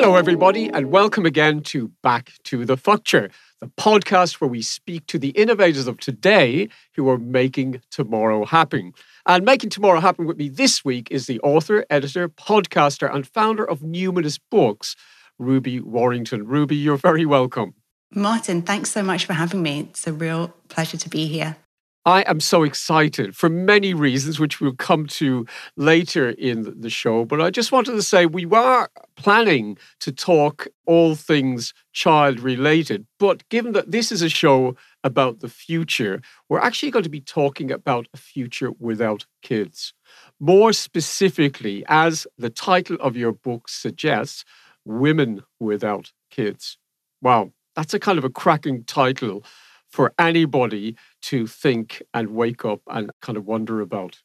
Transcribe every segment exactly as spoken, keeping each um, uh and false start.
Hello, everybody, and welcome again to Back to the Future, the podcast where we speak to the innovators of today who are making tomorrow happen. And making tomorrow happen with me this week is the author, editor, podcaster, and founder of Numinous Books, Ruby Warrington. Ruby, you're very welcome. Martin, thanks so much for having me. It's a real pleasure to be here. I am so excited for many reasons, which we'll come to later in the show. But I just wanted to say we were planning to talk all things child-related. But given that this is a show about the future, we're actually going to be talking about a future without kids. More specifically, as the title of your book suggests, Women Without Kids. Wow, that's a kind of a cracking title for anybody to think and wake up and kind of wonder about.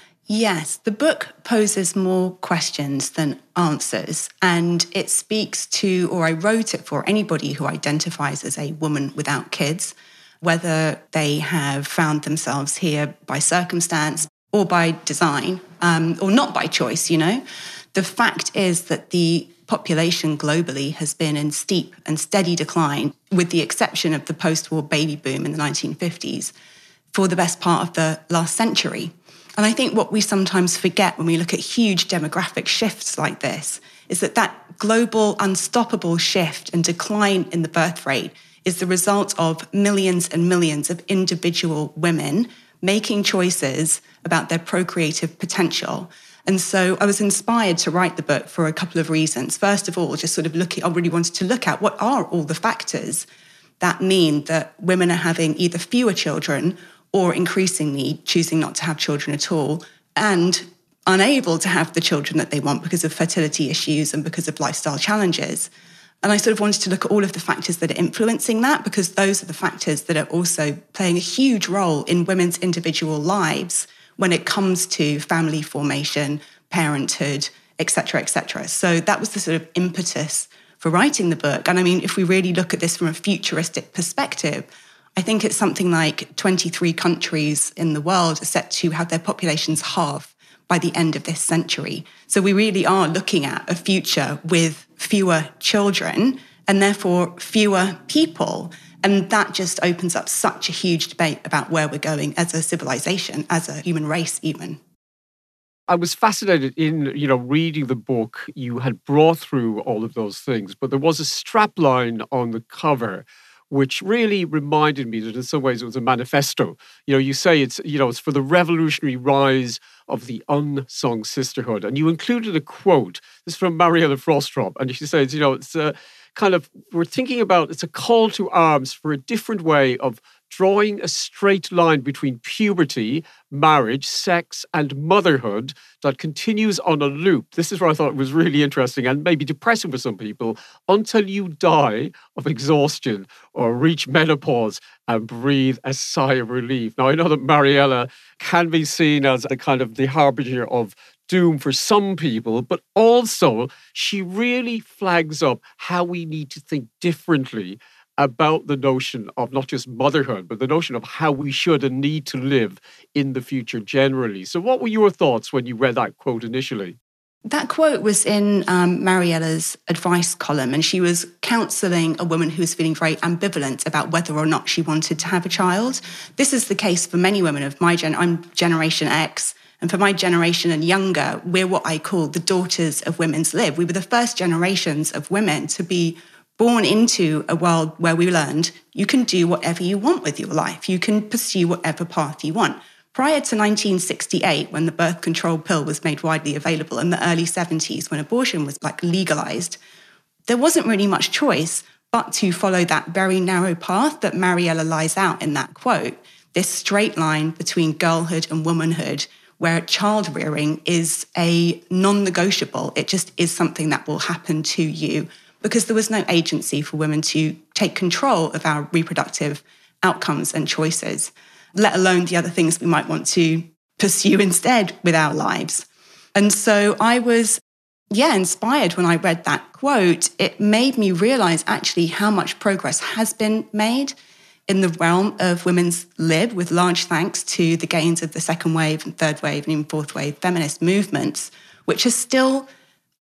Yes, the book poses more questions than answers, and it speaks to, or I wrote it for anybody who identifies as a woman without kids, whether they have found themselves here by circumstance or by design, um, or not by choice, you know. The fact is that the population globally has been in steep and steady decline, with the exception of the post-war baby boom in the nineteen fifties, for the best part of the last century. And I think what we sometimes forget when we look at huge demographic shifts like this is that that global unstoppable shift and decline in the birth rate is the result of millions and millions of individual women making choices about their procreative potential. And so I was inspired to write the book for a couple of reasons. First of all, just sort of looking, I really wanted to look at what are all the factors that mean that women are having either fewer children or increasingly choosing not to have children at all and unable to have the children that they want because of fertility issues and because of lifestyle challenges. And I sort of wanted to look at all of the factors that are influencing that, because those are the factors that are also playing a huge role in women's individual lives when it comes to family formation, parenthood, et cetera, et cetera. So that was the sort of impetus for writing the book. And I mean, if we really look at this from a futuristic perspective, I think it's something like twenty-three countries in the world are set to have their populations halve by the end of this century. So we really are looking at a future with fewer children and therefore fewer people. And that just opens up such a huge debate about where we're going as a civilization, as a human race even. I was fascinated in, you know, reading the book. You had brought through all of those things, but there was a strapline on the cover which really reminded me that in some ways it was a manifesto. You know, you say it's, you know, it's for the revolutionary rise of the unsung sisterhood. And you included a quote. This is from Mariella Frostrup. And she says, you know, it's a kind of, we're thinking about, it's a call to arms for a different way of drawing a straight line between puberty, marriage, sex, and motherhood that continues on a loop. This is where I thought was really interesting and maybe depressing for some people, until you die of exhaustion or reach menopause and breathe a sigh of relief. Now, I know that Mariella can be seen as a kind of the harbinger of doom for some people, but also she really flags up how we need to think differently about the notion of not just motherhood, but the notion of how we should and need to live in the future generally. So what were your thoughts when you read that quote initially? That quote was in um, Mariella's advice column, and she was counselling a woman who was feeling very ambivalent about whether or not she wanted to have a child. This is the case for many women of my gen. I'm Generation X, and for my generation and younger, we're what I call the daughters of women's lib. We were the first generations of women to be born into a world where we learned you can do whatever you want with your life. You can pursue whatever path you want. Prior to nineteen sixty-eight, when the birth control pill was made widely available, in the early seventies, when abortion was like legalized, there wasn't really much choice but to follow that very narrow path that Mariella lies out in that quote, this straight line between girlhood and womanhood, where child rearing is a non-negotiable. It just is something that will happen to you, because there was no agency for women to take control of our reproductive outcomes and choices, let alone the other things we might want to pursue instead with our lives. And so I was, yeah, inspired when I read that quote. It made me realize actually how much progress has been made in the realm of women's lib, with large thanks to the gains of the second wave and third wave and even fourth wave feminist movements, which are still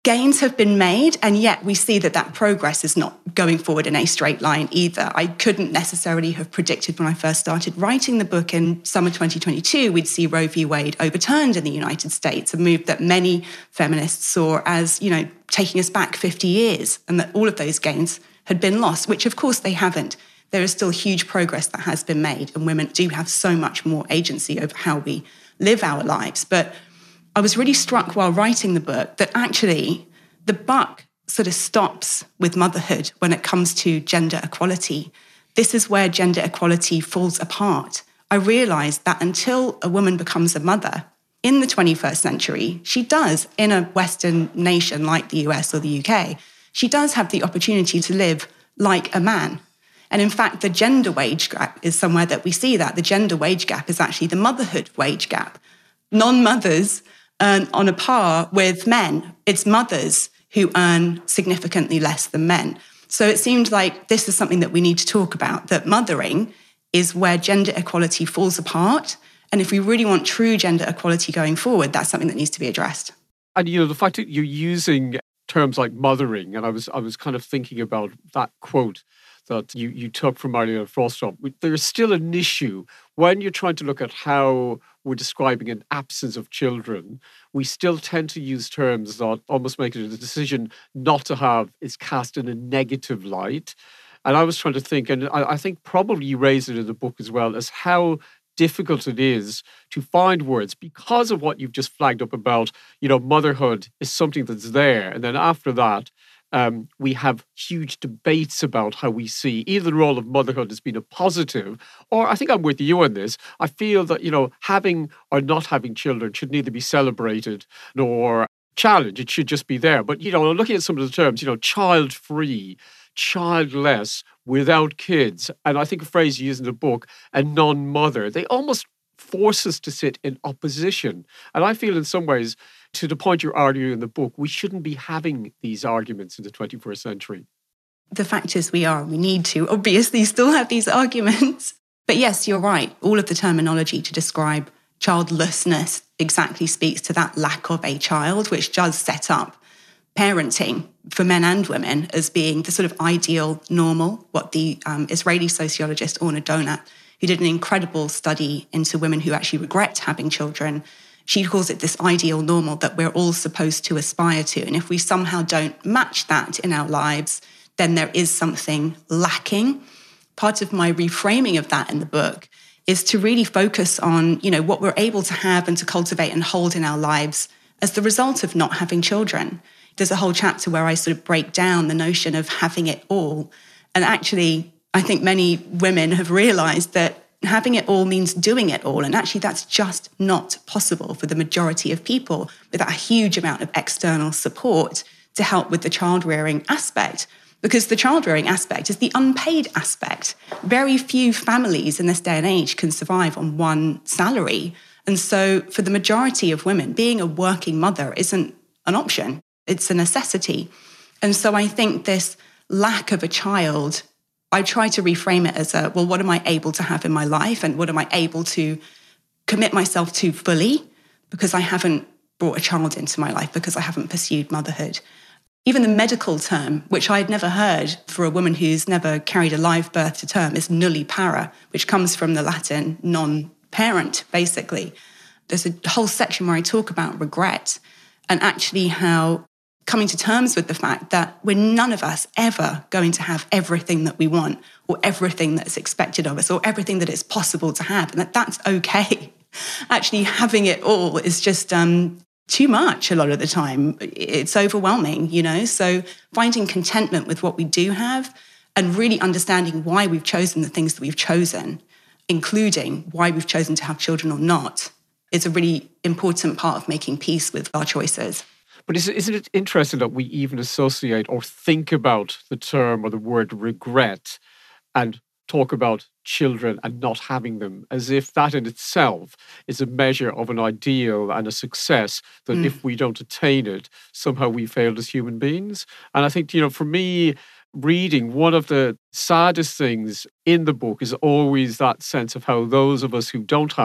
gains have been made, and yet we see that that progress is not going forward in a straight line either. I couldn't necessarily have predicted when I first started writing the book in summer twenty twenty-two, we'd see Roe v. Wade overturned in the United States, a move that many feminists saw as, you know, taking us back fifty years, and that all of those gains had been lost, which of course they haven't. There is still huge progress that has been made, and women do have so much more agency over how we live our lives. But I was really struck while writing the book that actually the buck sort of stops with motherhood when it comes to gender equality. This is where gender equality falls apart. I realised that until a woman becomes a mother in the twenty-first century, she does, in a Western nation like the U S or the U K, she does have the opportunity to live like a man. And in fact, the gender wage gap is somewhere that we see that. The gender wage gap is actually the motherhood wage gap. Non-mothers earn on a par with men. It's mothers who earn significantly less than men. So it seemed like this is something that we need to talk about, that mothering is where gender equality falls apart. And if we really want true gender equality going forward, that's something that needs to be addressed. And, you know, the fact that you're using terms like mothering, and I was I was kind of thinking about that quote that you, you took from Marianne Frostrup. There's still an issue when you're trying to look at how we're describing an absence of children. We still tend to use terms that almost make it a decision not to have is cast in a negative light. And I was trying to think, and I, I think probably you raised it in the book as well, as how difficult it is to find words because of what you've just flagged up about, you know, motherhood is something that's there. And then after that, Um, we have huge debates about how we see either the role of motherhood as being a positive, or I think I'm with you on this. I feel that, you know, having or not having children should neither be celebrated nor challenged. It should just be there. But, you know, looking at some of the terms, you know, child-free, childless, without kids, and I think a phrase you use in the book, a non-mother, they almost force us to sit in opposition. And I feel in some ways, to the point you're arguing in the book, we shouldn't be having these arguments in the twenty-first century. The fact is we are. We need to obviously still have these arguments. But yes, you're right. All of the terminology to describe childlessness exactly speaks to that lack of a child, which does set up parenting for men and women as being the sort of ideal normal, what the um, Israeli sociologist Orna Donat, who did an incredible study into women who actually regret having children, she calls it this ideal normal that we're all supposed to aspire to. And if we somehow don't match that in our lives, then there is something lacking. Part of my reframing of that in the book is to really focus on, you know, what we're able to have and to cultivate and hold in our lives as the result of not having children. There's a whole chapter where I sort of break down the notion of having it all. And actually, I think many women have realized that having it all means doing it all. And actually, that's just not possible for the majority of people without a huge amount of external support to help with the child rearing aspect. Because the child rearing aspect is the unpaid aspect. Very few families in this day and age can survive on one salary. And so for the majority of women, being a working mother isn't an option. It's a necessity. And so I think this lack of a child, I try to reframe it as a, well, what am I able to have in my life? And what am I able to commit myself to fully? Because I haven't brought a child into my life, because I haven't pursued motherhood. Even the medical term, which I'd never heard for a woman who's never carried a live birth to term, is nullipara, which comes from the Latin non-parent, basically. There's a whole section where I talk about regret and actually how coming to terms with the fact that we're none of us ever going to have everything that we want or everything that's expected of us or everything that is possible to have, and that that's okay. Actually, having it all is just um, too much a lot of the time. It's overwhelming, you know? So finding contentment with what we do have and really understanding why we've chosen the things that we've chosen, including why we've chosen to have children or not, is a really important part of making peace with our choices. But isn't it interesting that we even associate or think about the term or the word regret and talk about children and not having them as if that in itself is a measure of an ideal and a success that mm. if we don't attain it, somehow we failed as human beings? And I think, you know, for me, reading, one of the saddest things in the book is always that sense of how those of us who don't have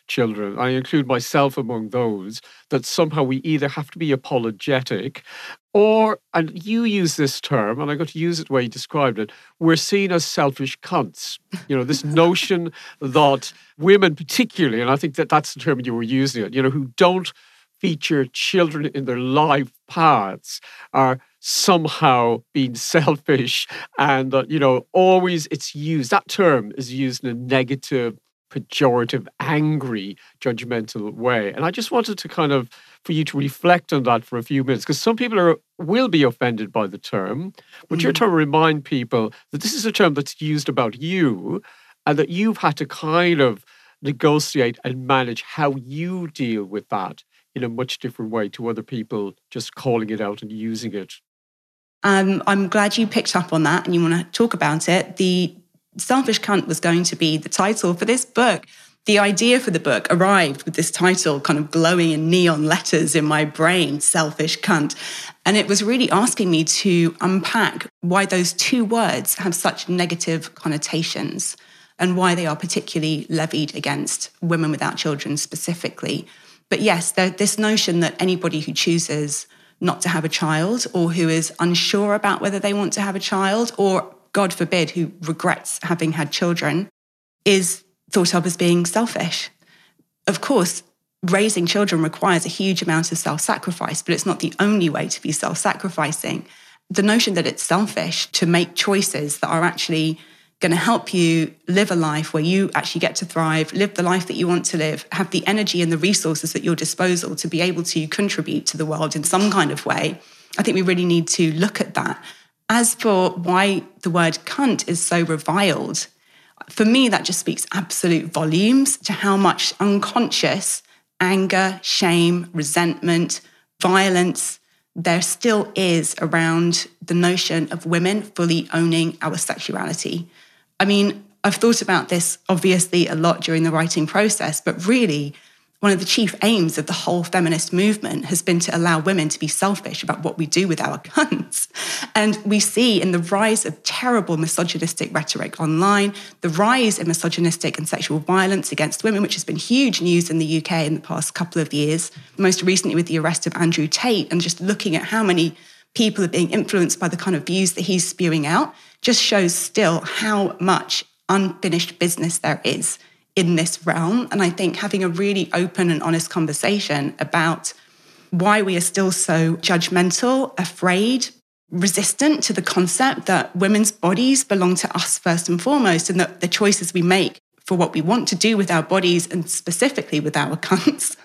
children, I include myself among those, that somehow we either have to be apologetic or, and you use this term, and I got to use it the way you described it, we're seen as selfish cunts. You know, this notion that women particularly, and I think that that's the term you were using, it, you know, who don't feature children in their life paths are somehow being selfish, and that, you know, always it's used, that term is used in a negative, pejorative, angry, judgmental way. And I just wanted to kind of, for you to reflect on that for a few minutes, because some people are will be offended by the term, but mm. you're trying to remind people that this is a term that's used about you, and that you've had to kind of negotiate and manage how you deal with that in a much different way to other people just calling it out and using it. Um, I'm glad you picked up on that and you want to talk about it. The Selfish Cunt was going to be the title for this book. The idea for the book arrived with this title kind of glowing in neon letters in my brain, Selfish Cunt. And it was really asking me to unpack why those two words have such negative connotations and why they are particularly levied against women without children specifically. But yes, this notion that anybody who chooses not to have a child, or who is unsure about whether they want to have a child, or God forbid, who regrets having had children, is thought of as being selfish. Of course, raising children requires a huge amount of self-sacrifice, but it's not the only way to be self-sacrificing. The notion that it's selfish to make choices that are actually going to help you live a life where you actually get to thrive, live the life that you want to live, have the energy and the resources at your disposal to be able to contribute to the world in some kind of way, I think we really need to look at that. As for why the word cunt is so reviled, for me, that just speaks absolute volumes to how much unconscious anger, shame, resentment, violence there still is around the notion of women fully owning our sexuality. I mean, I've thought about this obviously a lot during the writing process, but really one of the chief aims of the whole feminist movement has been to allow women to be selfish about what we do with our cunts. And we see in the rise of terrible misogynistic rhetoric online, the rise in misogynistic and sexual violence against women, which has been huge news in the U K in the past couple of years, most recently with the arrest of Andrew Tate, and just looking at how many people are being influenced by the kind of views that he's spewing out, just shows still how much unfinished business there is in this realm. And I think having a really open and honest conversation about why we are still so judgmental, afraid, resistant to the concept that women's bodies belong to us first and foremost, and that the choices we make for what we want to do with our bodies, and specifically with our cunts,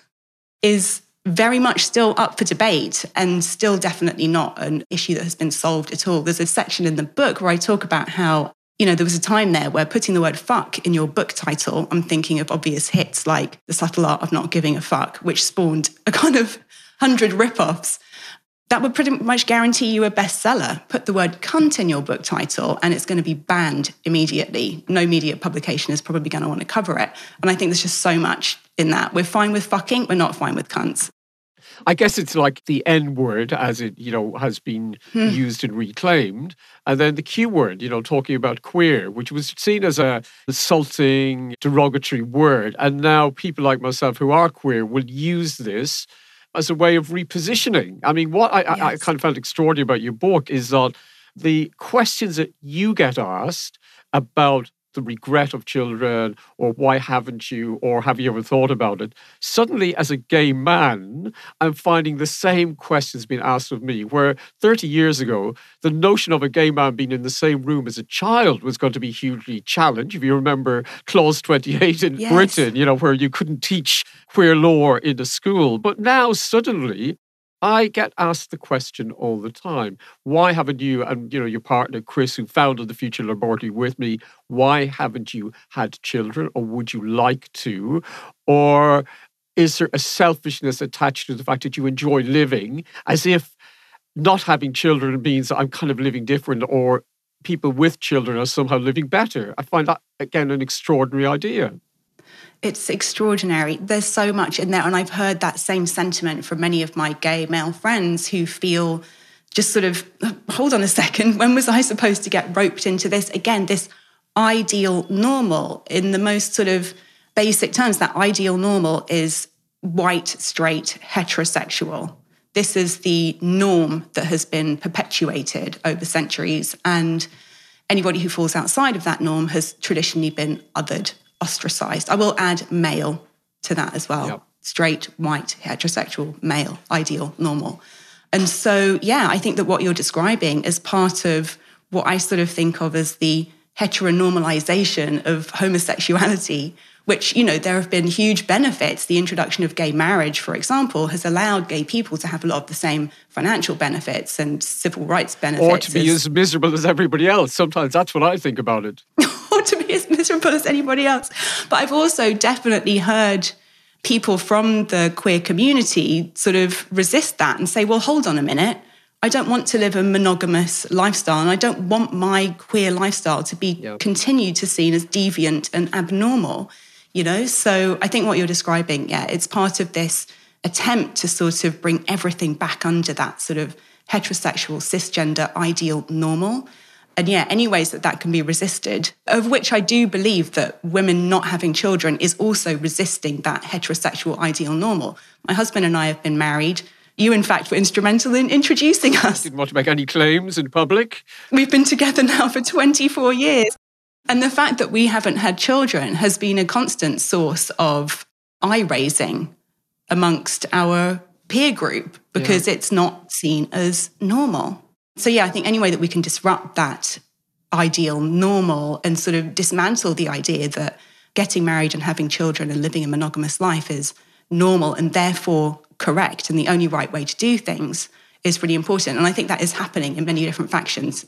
is very much still up for debate and still definitely not an issue that has been solved at all. There's a section in the book where I talk about how, you know, there was a time there where putting the word fuck in your book title, I'm thinking of obvious hits like The Subtle Art of Not Giving a Fuck, which spawned a kind of hundred rip-offs. That would pretty much guarantee you a bestseller. Put the word cunt in your book title and it's going to be banned immediately. No media publication is probably going to want to cover it. And I think there's just so much in that. We're fine with fucking, we're not fine with cunts. I guess it's like the N word, as it, you know, has been hmm. used and reclaimed. And then the Q word, you know, talking about queer, which was seen as a insulting, derogatory word. And now people like myself who are queer will use this as a way of repositioning. I mean, what I, yes. I, I kind of found extraordinary about your book is that the questions that you get asked about the regret of children, or why haven't you, or have you ever thought about it? Suddenly, as a gay man, I'm finding the same questions being asked of me, where thirty years ago, the notion of a gay man being in the same room as a child was going to be hugely challenged. If you remember Clause twenty-eight in yes. Britain, you know, where you couldn't teach queer law in a school. But now, suddenly, I get asked the question all the time, why haven't you, and you know, your partner, Chris, who founded the Future Laboratory with me, why haven't you had children, or would you like to? Or is there a selfishness attached to the fact that you enjoy living, as if not having children means that I'm kind of living different, or people with children are somehow living better? I find that, again, an extraordinary idea. It's extraordinary. There's so much in there. And I've heard that same sentiment from many of my gay male friends who feel just sort of, hold on a second, when was I supposed to get roped into this? Again, this ideal normal in the most sort of basic terms, that ideal normal is white, straight, heterosexual. This is the norm that has been perpetuated over centuries. And anybody who falls outside of that norm has traditionally been othered, ostracized. I will add male to that as well. Yep. Straight, white, heterosexual, male, ideal, normal. And so, yeah, I think that what you're describing is part of what I sort of think of as the heteronormalization of homosexuality, which, you know, there have been huge benefits. The introduction of gay marriage, for example, has allowed gay people to have a lot of the same financial benefits and civil rights benefits. Or to be as, as miserable as everybody else. Sometimes that's what I think about it. Or to be as miserable as anybody else. But I've also definitely heard people from the queer community sort of resist that and say, well, hold on a minute. I don't want to live a monogamous lifestyle, and I don't want my queer lifestyle to be yep. continued to seen as deviant and abnormal, you know? So I think what you're describing, yeah, it's part of this attempt to sort of bring everything back under that sort of heterosexual, cisgender, ideal normal. And yeah, any ways that that can be resisted, of which I do believe that women not having children is also resisting that heterosexual ideal normal. My husband and I have been married. You, in fact, were instrumental in introducing us. Didn't want to make any claims in public. We've been together now for twenty-four years. And the fact that we haven't had children has been a constant source of eye-raising amongst our peer group because yeah. it's not seen as normal. So, yeah, I think any way that we can disrupt that ideal normal and sort of dismantle the idea that getting married and having children and living a monogamous life is normal and therefore correct and the only right way to do things is really important. And I think that is happening in many different factions.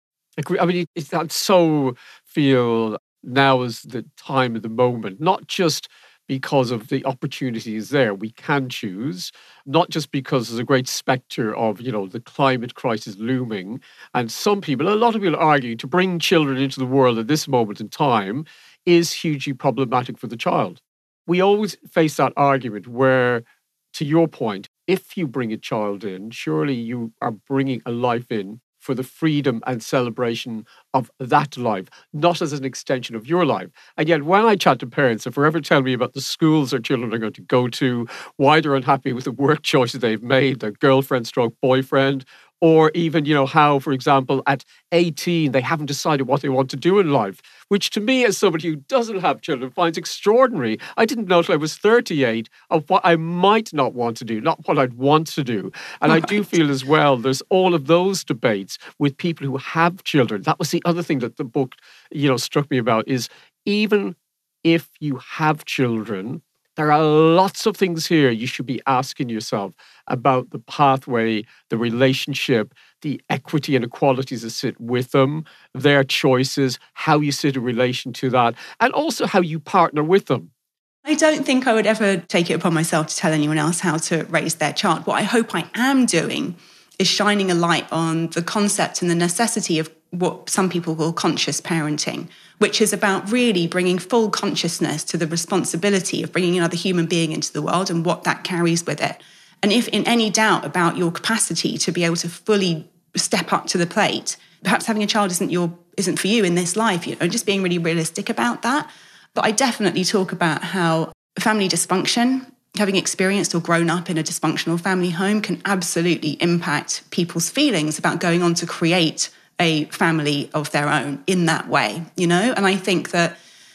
I mean, it's, I so feel now is the time of the moment, not just because of the opportunities there. We can choose, not just because there's a great spectre of, you know, the climate crisis looming. And some people, a lot of people argue to bring children into the world at this moment in time is hugely problematic for the child. We always face that argument where, to your point, if you bring a child in, surely you are bringing a life in for the freedom and celebration of that life, not as an extension of your life. And yet when I chat to parents, if they ever tell me about the schools their children are going to go to, why they're unhappy with the work choices they've made, their girlfriend stroke boyfriend, or even, you know, how, for example, at eighteen, they haven't decided what they want to do in life, which to me, as somebody who doesn't have children, finds extraordinary. I didn't know till I was thirty-eight of what I might not want to do, not what I'd want to do. And right. I do feel as well, there's all of those debates with people who have children. That was the other thing that the book, you know, struck me about is even if you have children, there are lots of things here you should be asking yourself about the pathway, the relationship, the equity and equalities that sit with them, their choices, how you sit in relation to that, and also how you partner with them. I don't think I would ever take it upon myself to tell anyone else how to raise their child. What I hope I am doing is shining a light on the concept and the necessity of what some people call conscious parenting, which is about really bringing full consciousness to the responsibility of bringing another human being into the world and what that carries with it. And if in any doubt about your capacity to be able to fully step up to the plate, perhaps having a child isn't your isn't for you in this life, you know, just being really realistic about that. But I definitely talk about how family dysfunction, having experienced or grown up in a dysfunctional family home, can absolutely impact people's feelings about going on to create a family of their own in that way, you know? And I think that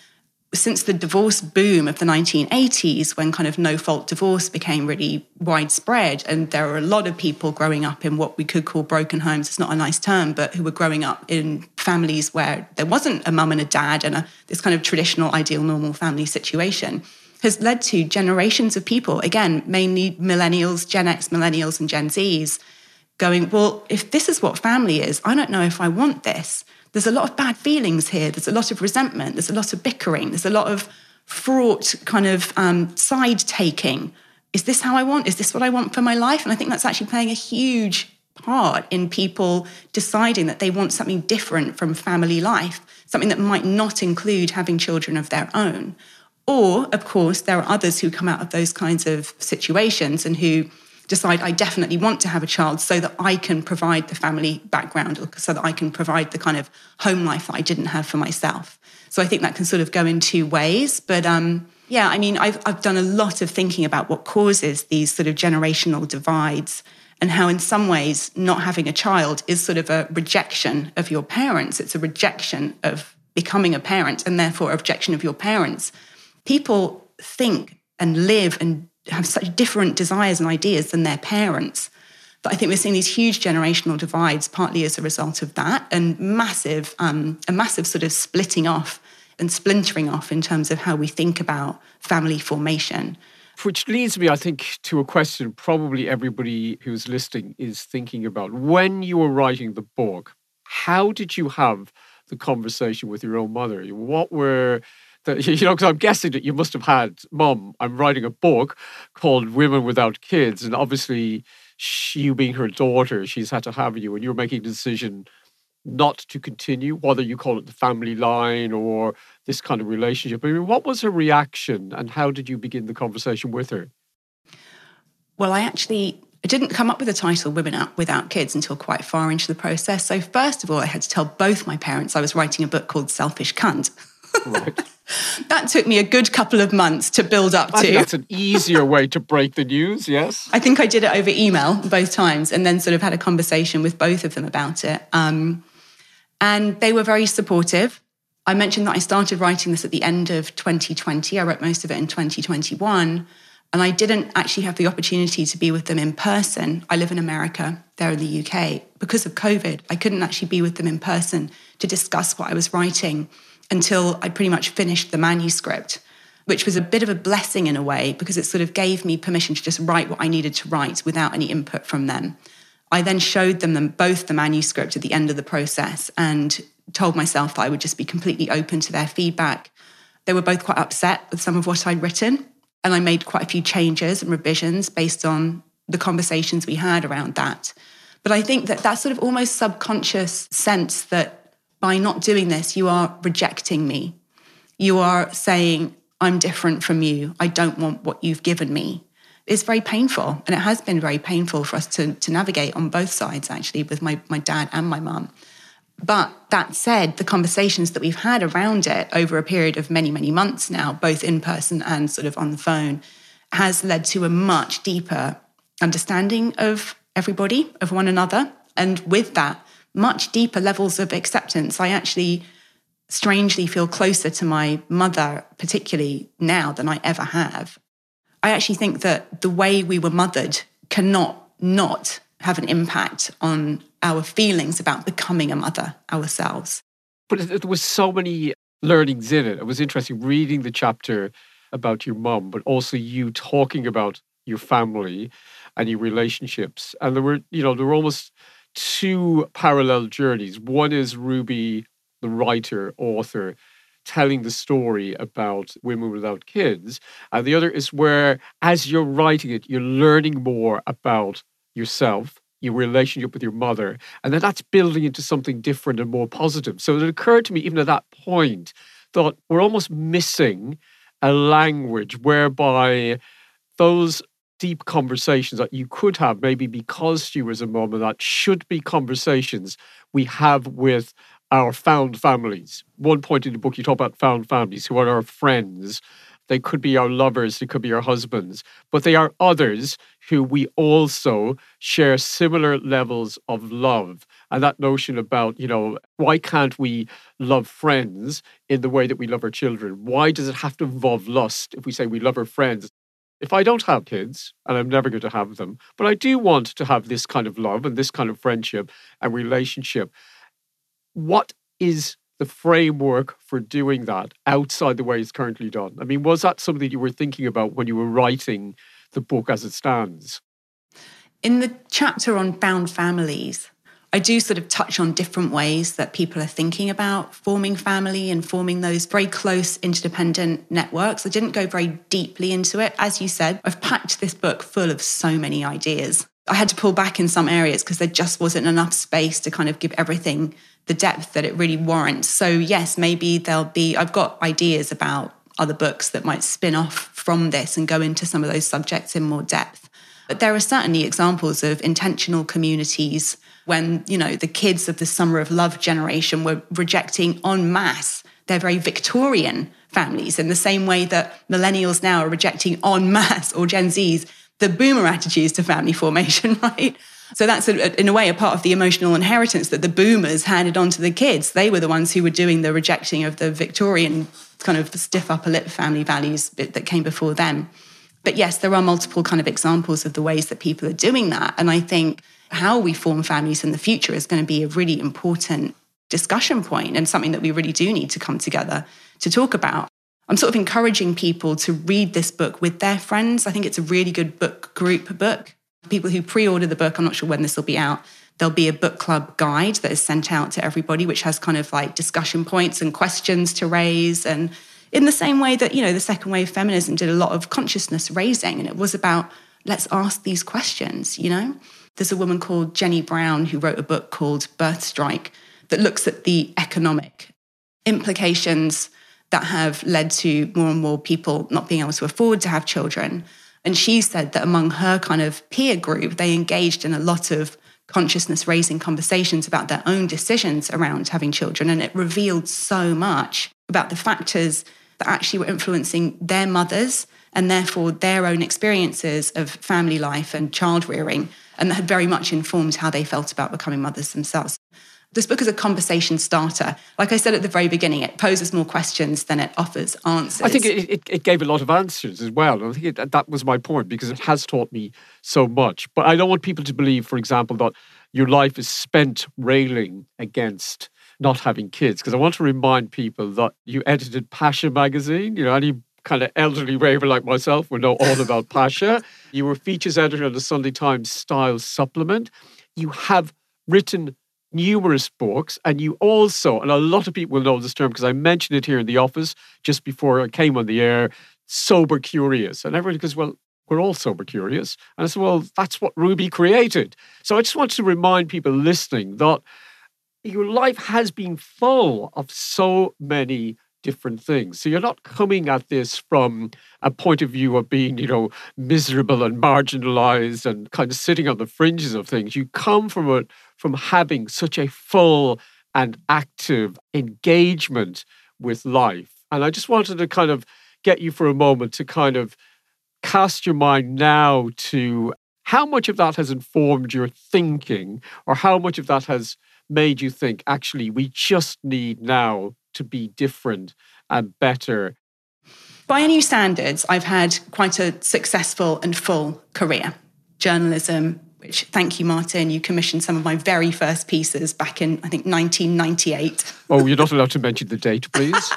since the divorce boom of the nineteen eighties, when kind of no-fault divorce became really widespread, and there were a lot of people growing up in what we could call broken homes, it's not a nice term, but who were growing up in families where there wasn't a mum and a dad and a, this kind of traditional, ideal, normal family situation, has led to generations of people, again, mainly millennials, Gen X millennials and Gen Zs, going, well, if this is what family is, I don't know if I want this. There's a lot of bad feelings here. There's a lot of resentment. There's a lot of bickering. There's a lot of fraught kind of um, side taking. Is this how I want? Is this what I want for my life? And I think that's actually playing a huge part in people deciding that they want something different from family life, something that might not include having children of their own. Or, of course, there are others who come out of those kinds of situations and who decide, I definitely want to have a child so that I can provide the family background, or so that I can provide the kind of home life that I didn't have for myself. So I think that can sort of go in two ways. But um, Yeah, I mean, I've, I've done a lot of thinking about what causes these sort of generational divides and how in some ways not having a child is sort of a rejection of your parents. It's a rejection of becoming a parent and therefore a rejection of your parents. People think and live and have such different desires and ideas than their parents. But I think we're seeing these huge generational divides partly as a result of that and massive, um, a massive sort of splitting off and splintering off in terms of how we think about family formation. Which leads me, I think, to a question probably everybody who's listening is thinking about. When you were writing the book, how did you have the conversation with your own mother? What were the, you know, because I'm guessing that you must have had, Mum, I'm writing a book called Women Without Kids, and obviously she, you being her daughter, she's had to have you, and you're making a decision not to continue, whether you call it the family line or this kind of relationship. I mean, what was her reaction and how did you begin the conversation with her? Well, I actually I didn't come up with the title Women Without Kids until quite far into the process. So first of all, I had to tell both my parents I was writing a book called Selfish Cunt. Right. That took me a good couple of months to build up I to. think that's an easier way to break the news, yes? I think I did it over email both times and then sort of had a conversation with both of them about it. Um, And they were very supportive. I mentioned that I started writing this at the end of twenty twenty. I wrote most of it in twenty twenty-one. And I didn't actually have the opportunity to be with them in person. I live in America, they're in the U K. Because of COVID, I couldn't actually be with them in person to discuss what I was writing until I pretty much finished the manuscript, which was a bit of a blessing in a way because it sort of gave me permission to just write what I needed to write without any input from them. I then showed them, them both the manuscript at the end of the process and told myself that I would just be completely open to their feedback. They were both quite upset with some of what I'd written, and I made quite a few changes and revisions based on the conversations we had around that. But I think that that sort of almost subconscious sense that by not doing this, you are rejecting me. You are saying, I'm different from you. I don't want what you've given me. It's very painful. And it has been very painful for us to, to navigate on both sides, actually, with my, my dad and my mum. But that said, the conversations that we've had around it over a period of many, many months now, both in person and sort of on the phone, has led to a much deeper understanding of everybody, of one another. And with that, much deeper levels of acceptance. I actually strangely feel closer to my mother, particularly now, than I ever have. I actually think that the way we were mothered cannot not have an impact on our feelings about becoming a mother ourselves. But there was so many learnings in it. It was interesting reading the chapter about your mum, but also you talking about your family and your relationships. And there were, you know, there were almost two parallel journeys. One is Ruby, the writer, author, telling the story about Women Without Kids. And the other is where, as you're writing it, you're learning more about yourself, your relationship with your mother, and then that's building into something different and more positive. So it occurred to me, even at that point, that we're almost missing a language whereby those deep conversations that you could have, maybe because she was a mom, and that should be conversations we have with our found families. One point in the book, you talk about found families who are our friends. They could be our lovers, they could be our husbands, but they are others who we also share similar levels of love. And that notion about, you know, why can't we love friends in the way that we love our children? Why does it have to involve lust if we say we love our friends? If I don't have kids, and I'm never going to have them, but I do want to have this kind of love and this kind of friendship and relationship, what is the framework for doing that outside the way it's currently done? I mean, was that something you were thinking about when you were writing the book as it stands? In the chapter on found families, I do sort of touch on different ways that people are thinking about forming family and forming those very close interdependent networks. I didn't go very deeply into it. As you said, I've packed this book full of so many ideas. I had to pull back in some areas because there just wasn't enough space to kind of give everything the depth that it really warrants. So yes, maybe there'll be, I've got ideas about other books that might spin off from this and go into some of those subjects in more depth. But there are certainly examples of intentional communities when, you know, the kids of the Summer of Love generation were rejecting en masse They're very Victorian families in the same way that millennials now are rejecting en masse, or Gen Zs, the boomer attitudes to family formation, right? So that's, a, in a way, a part of the emotional inheritance that the boomers handed on to the kids. They were the ones who were doing the rejecting of the Victorian kind of stiff upper lip family values that came before them. But yes, there are multiple kind of examples of the ways that people are doing that. And I think how we form families in the future is going to be a really important discussion point and something that we really do need to come together to talk about. I'm sort of encouraging people to read this book with their friends. I think it's a really good book group book. People who pre-order the book, I'm not sure when this will be out, there'll be a book club guide that is sent out to everybody, which has kind of like discussion points and questions to raise. And in the same way that, you know, the second wave feminism did a lot of consciousness raising, and it was about, let's ask these questions, you know? There's a woman called Jenny Brown who wrote a book called Birth Strike that looks at the economic implications that have led to more and more people not being able to afford to have children. And she said that among her kind of peer group, they engaged in a lot of consciousness-raising conversations about their own decisions around having children. And it revealed so much about the factors that actually were influencing their mothers and therefore their own experiences of family life and child rearing, and that had very much informed how they felt about becoming mothers themselves. This book is a conversation starter. Like I said at the very beginning, it poses more questions than it offers answers. I think it, it, it gave a lot of answers as well. And I think it, that was my point, because it has taught me so much. But I don't want people to believe, for example, that your life is spent railing against not having kids, because I want to remind people that you edited Pasha magazine. You know, any kind of elderly raver like myself will know all about Pasha. You were features editor of the Sunday Times Style supplement. You have written numerous books, and you also, and a lot of people will know this term because I mentioned it here in the office just before I came on the air, sober curious. And everybody goes, well, we're all sober curious. And I said, well, that's what Ruby created. So I just want to remind people listening that your life has been full of so many different things. So you're not coming at this from a point of view of being, you know, miserable and marginalized and kind of sitting on the fringes of things. You come from it from having such a full and active engagement with life. And I just wanted to kind of get you for a moment to kind of cast your mind now to how much of that has informed your thinking, or how much of that has made you think, actually, we just need now to be different and better. By any standards, I've had quite a successful and full career. Journalism, which, thank you, Martin, you commissioned some of my very first pieces back in, I think, nineteen ninety-eight. Oh, you're not allowed to mention the date, please.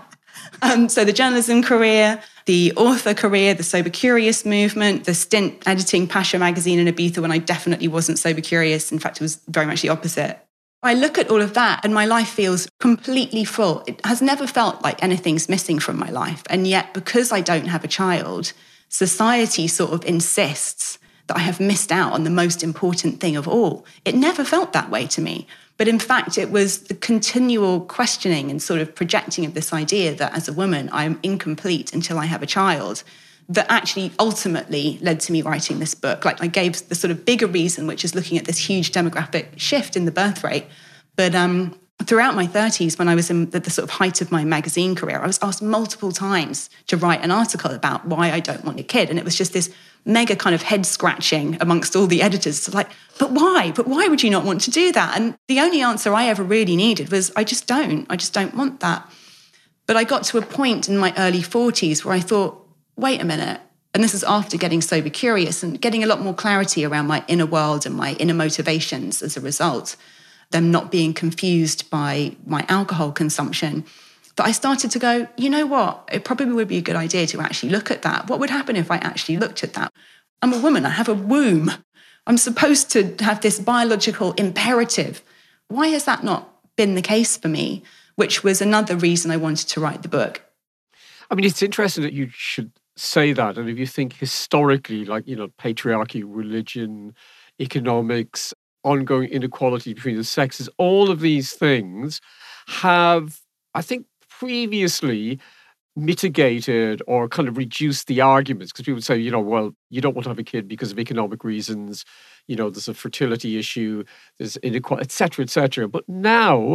um, so the journalism career, the author career, the Sober Curious movement, the stint editing Pasha magazine in Ibiza when I definitely wasn't sober curious. In fact, it was very much the opposite. I look at all of that and my life feels completely full. It has never felt like anything's missing from my life. And yet, because I don't have a child, society sort of insists that I have missed out on the most important thing of all. It never felt that way to me. But in fact, it was the continual questioning and sort of projecting of this idea that as a woman, I am incomplete until I have a child, that actually ultimately led to me writing this book. Like, I gave the sort of bigger reason, which is looking at this huge demographic shift in the birth rate. But um, throughout my thirties, when I was in the, the sort of height of my magazine career, I was asked multiple times to write an article about why I don't want a kid. And it was just this mega kind of head scratching amongst all the editors. It's like, but why? But why would you not want to do that? And the only answer I ever really needed was, I just don't. I just don't want that. But I got to a point in my early forties where I thought, wait a minute. And this is after getting sober curious and getting a lot more clarity around my inner world and my inner motivations as a result, them not being confused by my alcohol consumption. But I started to go, you know what? It probably would be a good idea to actually look at that. What would happen if I actually looked at that? I'm a woman. I have a womb. I'm supposed to have this biological imperative. Why has that not been the case for me? Which was another reason I wanted to write the book. I mean, it's interesting that you should say that. And if you think historically, like, you know, patriarchy, religion, economics, ongoing inequality between the sexes, all of these things have, I think, previously mitigated or kind of reduced the arguments, because people would say, you know, well, you don't want to have a kid because of economic reasons, you know, there's a fertility issue, there's inequality, et cetera, et cetera. But now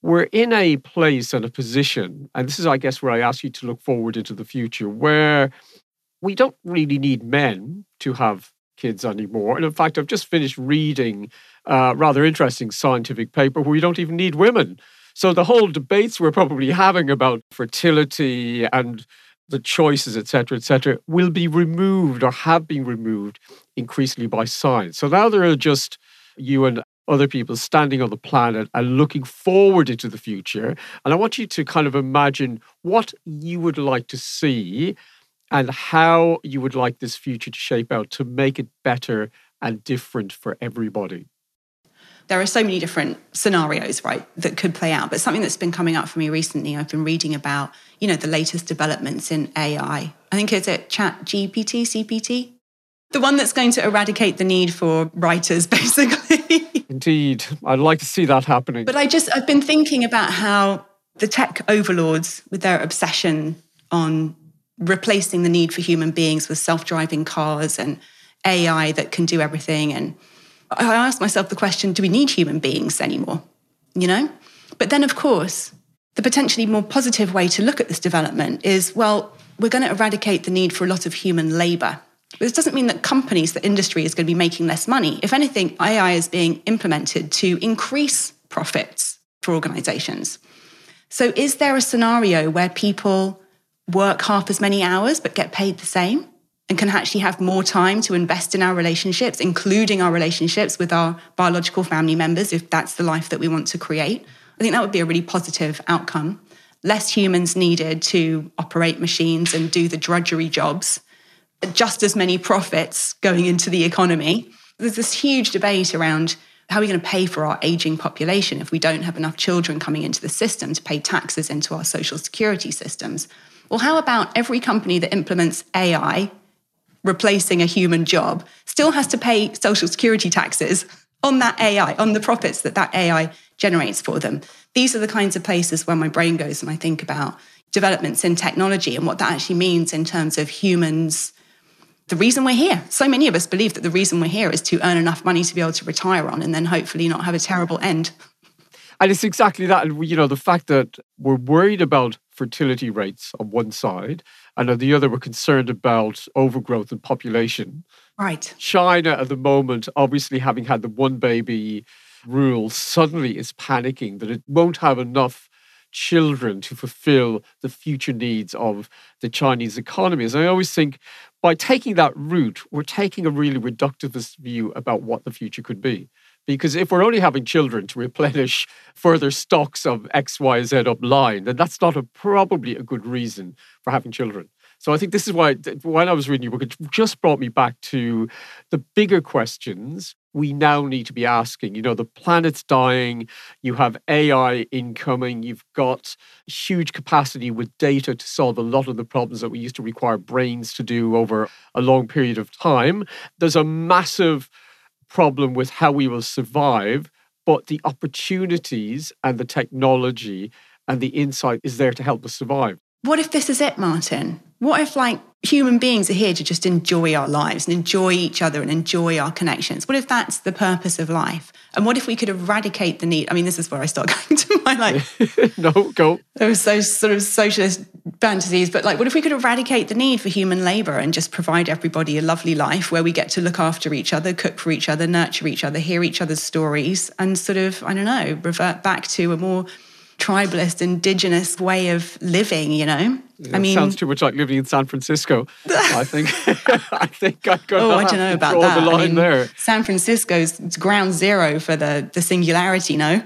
we're in a place and a position, and this is, I guess, where I ask you to look forward into the future, where we don't really need men to have kids anymore. And in fact, I've just finished reading a rather interesting scientific paper where we don't even need women. So the whole debates we're probably having about fertility and the choices, et cetera, et cetera, will be removed or have been removed increasingly by science. So now there are just you and other people standing on the planet and looking forward into the future. And I want you to kind of imagine what you would like to see and how you would like this future to shape out to make it better and different for everybody. There are so many different scenarios, right, that could play out. But something that's been coming up for me recently, I've been reading about, you know, the latest developments in A I. I think it's at Chat G P T, C P T. The one that's going to eradicate the need for writers, basically. Indeed. I'd like to see that happening. But I just, I've been thinking about how the tech overlords, with their obsession on replacing the need for human beings with self-driving cars and A I that can do everything. And I ask myself the question, do we need human beings anymore? You know? But then, of course, the potentially more positive way to look at this development is, well, we're going to eradicate the need for a lot of human labour. But this doesn't mean that companies, that industry is going to be making less money. If anything, A I is being implemented to increase profits for organisations. So is there a scenario where people work half as many hours but get paid the same and can actually have more time to invest in our relationships, including our relationships with our biological family members, if that's the life that we want to create? I think that would be a really positive outcome. Less humans needed to operate machines and do the drudgery jobs, just as many profits going into the economy. There's this huge debate around how are we going to pay for our aging population if we don't have enough children coming into the system to pay taxes into our social security systems. Well, how about every company that implements A I, replacing a human job, still has to pay social security taxes on that A I, on the profits that that A I generates for them? These are the kinds of places where my brain goes when I think about developments in technology and what that actually means in terms of humans. The reason we're here. So many of us believe that the reason we're here is to earn enough money to be able to retire on and then hopefully not have a terrible end. And it's exactly that. And, you know, the fact that we're worried about fertility rates on one side, and on the other, we're concerned about overgrowth in population. Right. China at the moment, obviously having had the one baby rule, suddenly is panicking that it won't have enough children to fulfill the future needs of the Chinese economy. As I always think, by taking that route, we're taking a really reductivist view about what the future could be. Because if we're only having children to replenish further stocks of X, Y, Z up line, then that's not a, probably a good reason for having children. So I think this is why, when I was reading your book, it just brought me back to the bigger questions we now need to be asking. You know, the planet's dying, you have A I incoming, you've got huge capacity with data to solve a lot of the problems that we used to require brains to do over a long period of time. There's a massive problem with how we will survive, but the opportunities and the technology and the insight is there to help us survive. What if this is it, Martin? What if, like, human beings are here to just enjoy our lives and enjoy each other and enjoy our connections? What if that's the purpose of life? And what if we could eradicate the need? I mean, this is where I start going to my, like... no, go. Those those sort of socialist fantasies. But, like, what if we could eradicate the need for human labour and just provide everybody a lovely life where we get to look after each other, cook for each other, nurture each other, hear each other's stories, and sort of, I don't know, revert back to a more tribalist, indigenous way of living, you know? Yeah, I mean, sounds too much like living in San Francisco. I think I think I've got oh, to I don't know about draw that. the line I mean, there. San Francisco's ground zero for the, the singularity, no?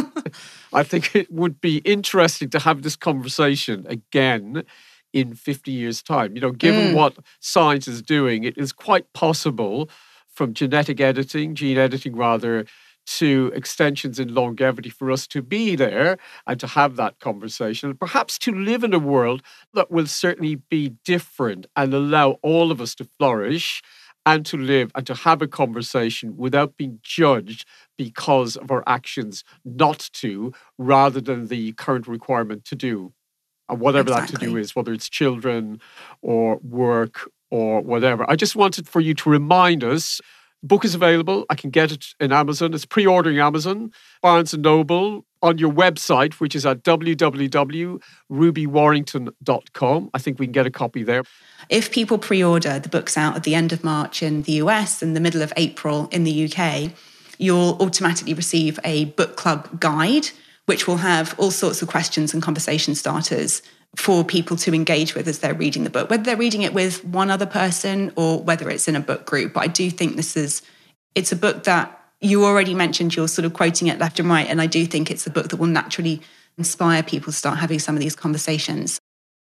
I think it would be interesting to have this conversation again in fifty years' time. You know, given Mm. what science is doing, it is quite possible from genetic editing, gene editing rather, to extensions in longevity for us to be there and to have that conversation, and perhaps to live in a world that will certainly be different and allow all of us to flourish and to live and to have a conversation without being judged because of our actions not to, rather than the current requirement to do. And whatever that to do Exactly. is, whether it's children or work or whatever. I just wanted for you to remind us, the book is available. I can get it in Amazon. It's pre-ordering Amazon, Barnes and Noble, on your website, which is at w w w dot ruby warrington dot com. I think we can get a copy there. If people pre-order, the book's out at the end of March in the U S and the middle of April in the U K, you'll automatically receive a book club guide, which will have all sorts of questions and conversation starters for people to engage with as they're reading the book, whether they're reading it with one other person or whether it's in a book group. But I do think this is, it's a book that you already mentioned, you're sort of quoting it left and right. And I do think it's a book that will naturally inspire people to start having some of these conversations.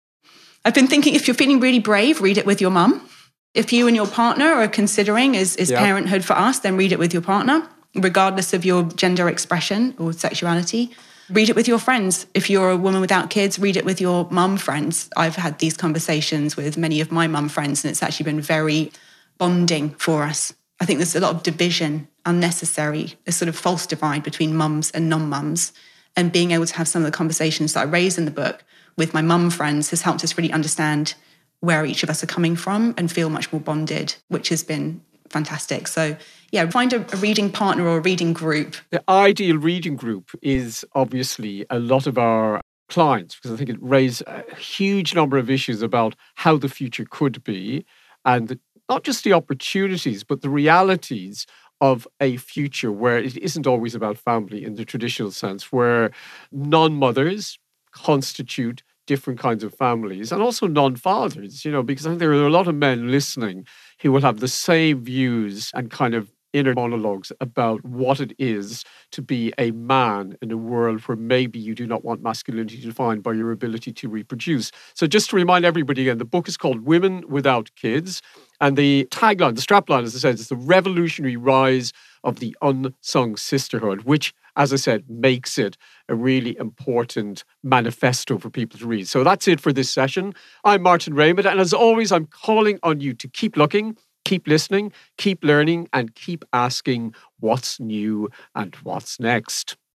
I've been thinking, if you're feeling really brave, read it with your mum. If you and your partner are considering, is, is yeah. parenthood for us, then read it with your partner, regardless of your gender expression or sexuality. Read it with your friends. If you're a woman without kids, read it with your mum friends. I've had these conversations with many of my mum friends, and it's actually been very bonding for us. I think there's a lot of division, unnecessary, a sort of false divide between mums and non-mums. And being able to have some of the conversations that I raise in the book with my mum friends has helped us really understand where each of us are coming from and feel much more bonded, which has been fantastic. So yeah, find a, a reading partner or a reading group. The ideal reading group is obviously a lot of our clients, because I think it raises a huge number of issues about how the future could be, and the, not just the opportunities, but the realities of a future where it isn't always about family in the traditional sense, where non-mothers constitute different kinds of families, and also non-fathers, you know, because I think there are a lot of men listening who will have the same views and kind of inner monologues about what it is to be a man in a world where maybe you do not want masculinity defined by your ability to reproduce. So just to remind everybody again, the book is called Women Without Kids. And the tagline, the strapline, as I said, is the revolutionary rise of the unsung sisterhood, which, as I said, makes it a really important manifesto for people to read. So that's it for this session. I'm Martin Raymond. And as always, I'm calling on you to keep looking, keep listening, keep learning, and keep asking what's new and what's next.